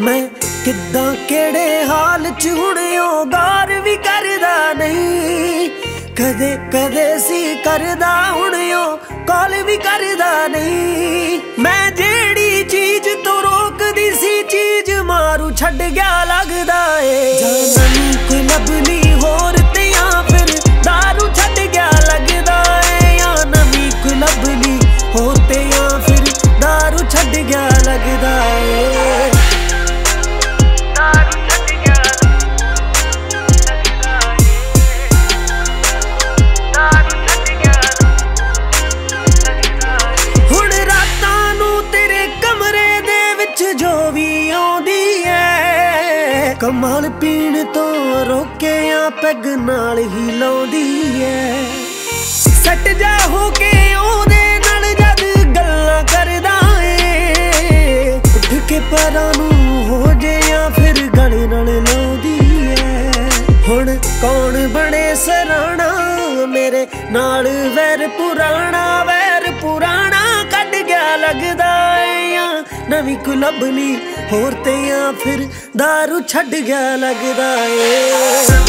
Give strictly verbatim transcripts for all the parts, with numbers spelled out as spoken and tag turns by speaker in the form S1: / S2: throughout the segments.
S1: मैं किद्दां केड़े हाल च हुणियों गौर भी करदा नहीं। कदे कदे सी करदा हुणियों कॉल भी करदा नहीं। मैं जेड़ी चीज तो रोकदी सी चीज मारू छड़ गया लगदा ए। जाना कोई लभनी होर ते या फिर दारू छड़ गया लगदा ए। या नवी कोई लभनी होर ते या फिर दारू छड़ गया लगदा ए। कमाल पीण तो रोके या पैग नाल ही लाउंदी है। सट जा हो के ओदे नाल जद गल्लां करदा ए। उठ के परां नूं हो जे या फिर गले नाल लाउंदी है। हुण कौन बने सराणा मेरे नाल वैर पुराणा वैर पुराणा कट गया लगदा ए। या नवी को लभनी होर ते या फिर दारू छड़ गया लगदा ए।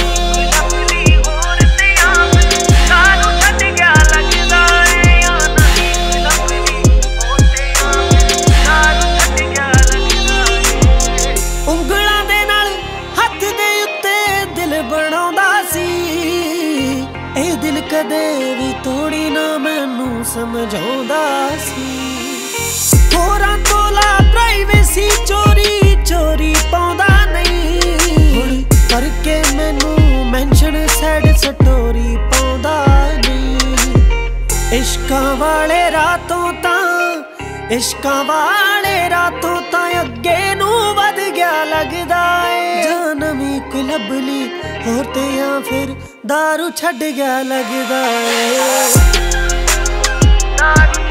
S1: ਉਂਗਲਾਂ ਦੇ ਨਾਲ ਹੱਥ ਦੇ ਉੱਤੇ ਦਿਲ ਬਣਾਉਂਦਾ ਸੀ। ਇਹ ਦਿਲ ਕਦੇ ਵੀ ਤੋੜੀ ਨਾ ਮੈਨੂੰ ਸਮਝਾਉਂਦਾ ਸੀ। ਹੋਰਾਂ ਤੋਂ ਲਾ ਪ੍ਰਾਈਵੇਸੀ ਚੋਰੀ ਚੋਰੀ ਪਾਉਂਦਾ ਨਹੀਂ। ਹੁਣ ਕਰਕੇ ਮੈਨੂੰ ਮੈਂਸ਼ਨ ਸੈਡ ਸਟੋਰੀ ਪਾਉਂਦਾ ਨਹੀਂ। ਇਸ਼ਕਾਂ ਵਾਲੇ ਰਾਤੋਂ ਤਾਂ ਇਸ਼ਕਾਂ ਵਾਲੇ ਰਾਤੋਂ ਤਾਂ ਅੱਗੇ ਨੂੰ ਵਧ ਗਿਆ ਲੱਗਦਾ ਏ। ਜਾਂ ਨਵੀਂ ਕੋਈ ਲੱਭ ਲਈ ਹੋਰ ਤੇ ਜਾਂ ਫਿਰ ਦਾਰੂ ਛੱਡ ਗਿਆ ਲੱਗਦਾ ਏ।